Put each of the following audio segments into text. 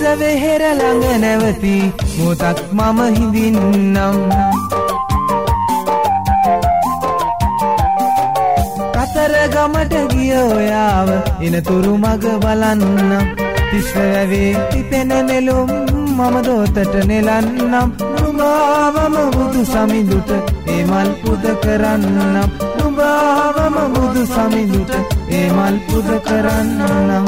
වෙහෙර ළඟ නැවති මොහොතක් මම හිඳින්නම් කතරගමට ගිය ඔයාව එනතුරු මග බලන්නම් තිස්ස වැවේ තිතෙන නෙළුම් මම දෝතට නෙලන්නම් නුඹවම බුදු සමිඳුට ඒ මල් පුද කරන්නම් නුඹවම බුදු සමිඳුට ඒ මල් පුද කරන්නම්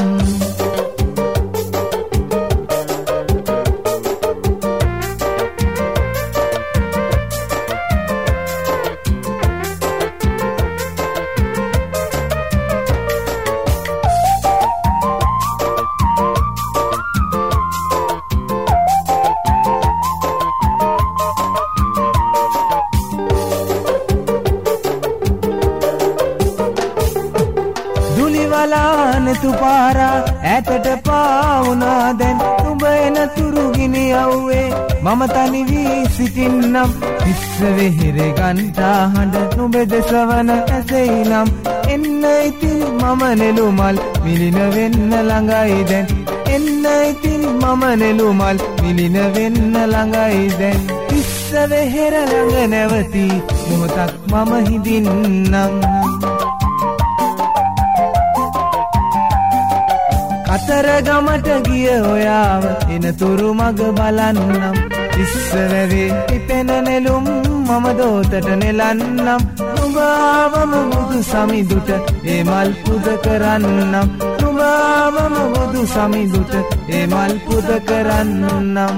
තු පාරා ඇතට පාවුනා දැන් නුඹ එනතුරු ගිනි යව්වේ මම තනි වී සිටින්නම් තිස්ස වෙහෙරේ ගන්ටා හඬ නුඹ දෙසවන ඇසෙයිනම් එන්න ඉතින් මම නෙළුමල් මිලින වෙන්න ළඟයි දැන් එන්න ඉතින් මම නෙළුමල් මිලින වෙන්න ළඟයි දැන් තිස්ස වෙහෙර ළඟ නැවති මොහොතක් මම හිඳින්නම් කතරගමට ගිය ඔයාව එනතුරු මග බලන්නම් තිස්ස වැවේ තිතෙන නෙළුම් මම දෝතට නෙලන්නම් නුඹවම බුදු සමිඳුට ඒ මල් පුද කරන්නම් නුඹවම බුදු සමිඳුට ඒ මල් පුද කරන්නම්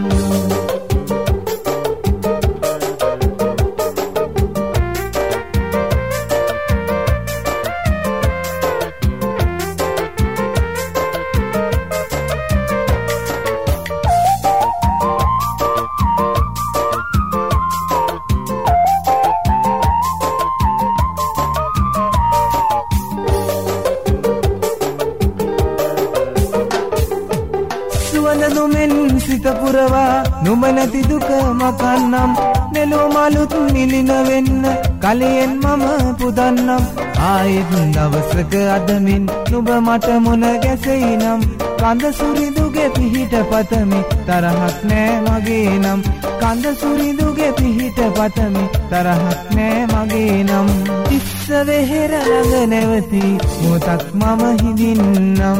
සිත පුරවා නුඹ නැති දුක මකන්නම් නෙළුමලුත් මිලින වෙන්න කලියෙන් මම පුදන්නම් ආයෙත් දවසක අදමින් නුඹ මට මුණ ගැසෙයිනම් කඳ සුරිඳුගේ පිහිට පතමි තරහක් නෑ මගේ නම් කඳ සුරිඳුගේ පිහිට පතමි තරහක් නෑ මගේ නම් තිස්ස වෙහෙර ළඟ නැවති මොහොතක් මම හිඳින්නම්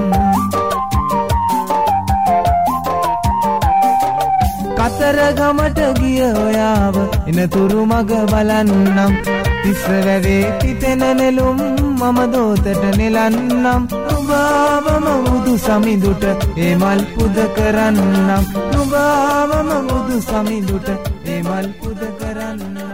කතරගමට ගිය ඔයාව එනතුරු මග බලන්නම් තිස්ස වැවේ තිතෙන නෙළුම් මම දෝතට නෙලන්නම් නුඹවම බුදු සමිඳුට ඒ මල් පුද කරන්නම් නුඹවම බුදු සමිඳුට ඒ මල් පුද කරන්නම්